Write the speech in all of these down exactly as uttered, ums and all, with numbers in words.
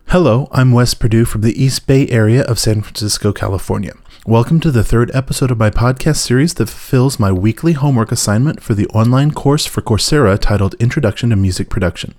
Hello, I'm Wes Perdue from the East Bay area of San Francisco, California. Welcome to the third episode of my podcast series that fulfills my weekly homework assignment for the online course for Coursera titled Introduction to Music Production.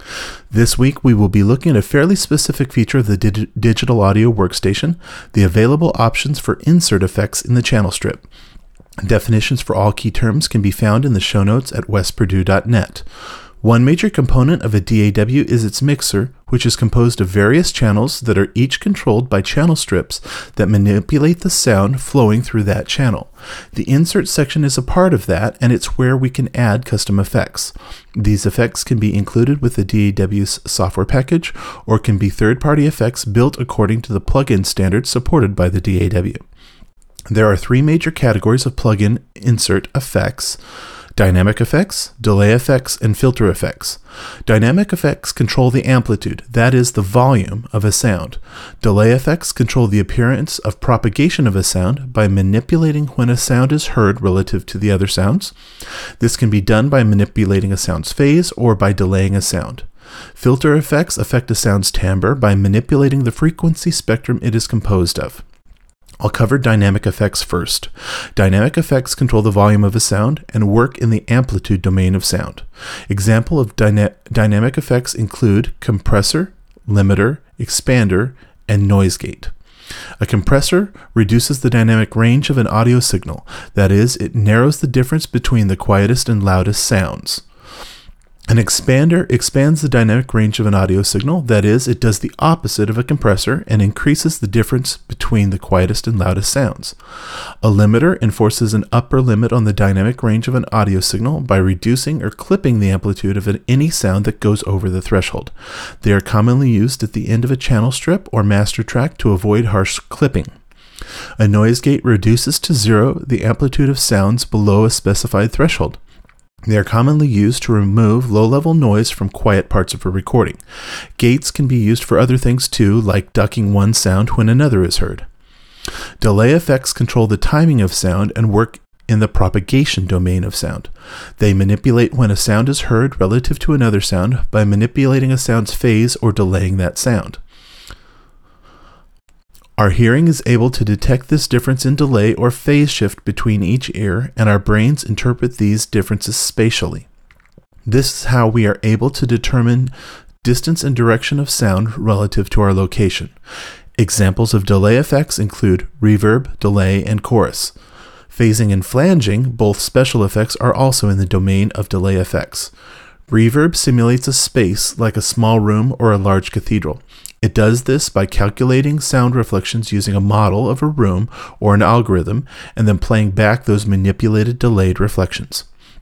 This week, we will be looking at a fairly specific feature of the dig- digital audio workstation, the available options for insert effects in the channel strip. Definitions for all key terms can be found in the show notes at wes perdue dot net. One major component of a D A W is its mixer, which is composed of various channels that are each controlled by channel strips that manipulate the sound flowing through that channel. The insert section is a part of that, and it's where we can add custom effects. These effects can be included with the D A W's software package, or can be third-party effects built according to the plugin standards supported by the D A W. There are three major categories of plugin insert effects: dynamic effects, delay effects, and filter effects. Dynamic effects control the amplitude, that is, the volume of a sound. Delay effects control the appearance of propagation of a sound by manipulating when a sound is heard relative to the other sounds. This can be done by manipulating a sound's phase or by delaying a sound. Filter effects affect a sound's timbre by manipulating the frequency spectrum it is composed of. I'll cover dynamic effects first. Dynamic effects control the volume of a sound and work in the amplitude domain of sound. Example of dyna- dynamic effects include compressor, limiter, expander, and noise gate. A compressor reduces the dynamic range of an audio signal. That is, it narrows the difference between the quietest and loudest sounds. An expander expands the dynamic range of an audio signal, that is, it does the opposite of a compressor and increases the difference between the quietest and loudest sounds. A limiter enforces an upper limit on the dynamic range of an audio signal by reducing or clipping the amplitude of an, any sound that goes over the threshold. They are commonly used at the end of a channel strip or master track to avoid harsh clipping. A noise gate reduces to zero the amplitude of sounds below a specified threshold. They are commonly used to remove low-level noise from quiet parts of a recording. Gates can be used for other things too, like ducking one sound when another is heard. Delay effects control the timing of sound and work in the propagation domain of sound. They manipulate when a sound is heard relative to another sound by manipulating a sound's phase or delaying that sound. Our hearing is able to detect this difference in delay or phase shift between each ear, and our brains interpret these differences spatially. This is how we are able to determine distance and direction of sound relative to our location. Examples of delay effects include reverb, delay, and chorus. Phasing and flanging, both special effects, are also in the domain of delay effects. Reverb simulates a space like a small room or a large cathedral. It does this by calculating sound reflections using a model of a room or an algorithm and then playing back those manipulated delayed reflections.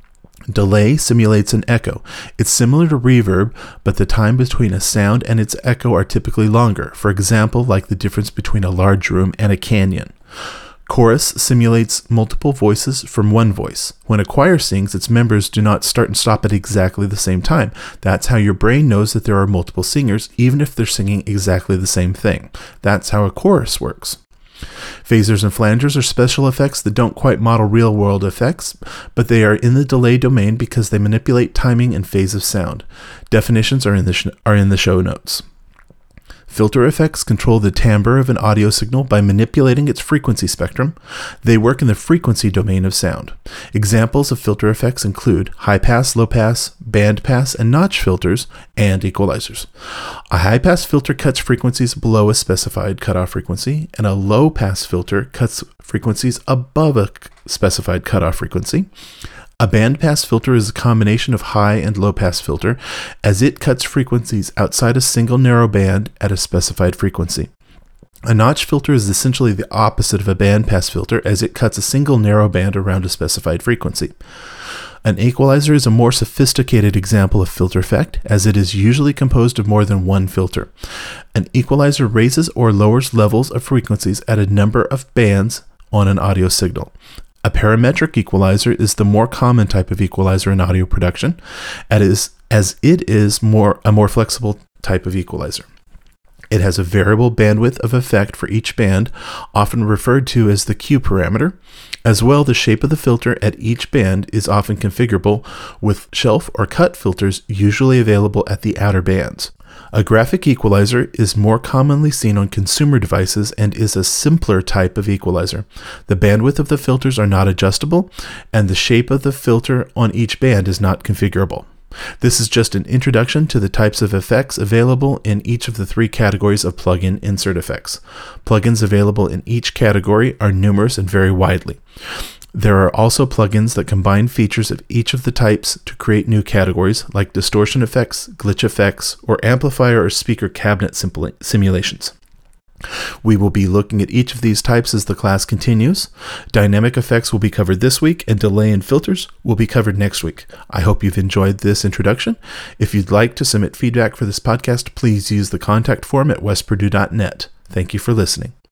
Delay simulates an echo. It's similar to reverb, but the time between a sound and its echo are typically longer, for example, like the difference between a large room and a canyon. Chorus simulates multiple voices from one voice. When a choir sings, its members do not start and stop at exactly the same time. That's how your brain knows that there are multiple singers, even if they're singing exactly the same thing. That's how a chorus works. Phasers and flangers are special effects that don't quite model real-world effects, but they are in the delay domain because they manipulate timing and phase of sound. Definitions are in the sh- are in the show notes. Filter effects control the timbre of an audio signal by manipulating its frequency spectrum. They work in the frequency domain of sound. Examples of filter effects include high-pass, low-pass, band-pass, and notch filters, and equalizers. A high-pass filter cuts frequencies below a specified cutoff frequency, and a low-pass filter cuts frequencies above a specified cutoff frequency. A bandpass filter is a combination of high and low pass filter, as it cuts frequencies outside a single narrow band at a specified frequency. A notch filter is essentially the opposite of a bandpass filter, as it cuts a single narrow band around a specified frequency. An equalizer is a more sophisticated example of filter effect, as it is usually composed of more than one filter. An equalizer raises or lowers levels of frequencies at a number of bands on an audio signal. A parametric equalizer is the more common type of equalizer in audio production, as it is more a more flexible type of equalizer. It has a variable bandwidth of effect for each band, often referred to as the Q parameter. As well, the shape of the filter at each band is often configurable with shelf or cut filters usually available at the outer bands. A graphic equalizer is more commonly seen on consumer devices and is a simpler type of equalizer. The bandwidth of the filters are not adjustable, and the shape of the filter on each band is not configurable. This is just an introduction to the types of effects available in each of the three categories of plugin insert effects. Plugins available in each category are numerous and vary widely. There are also plugins that combine features of each of the types to create new categories, like distortion effects, glitch effects, or amplifier or speaker cabinet simulations. We will be looking at each of these types as the class continues. Dynamic effects will be covered this week, and delay and filters will be covered next week. I hope you've enjoyed this introduction. If you'd like to submit feedback for this podcast, please use the contact form at west purdue dot net. Thank you for listening.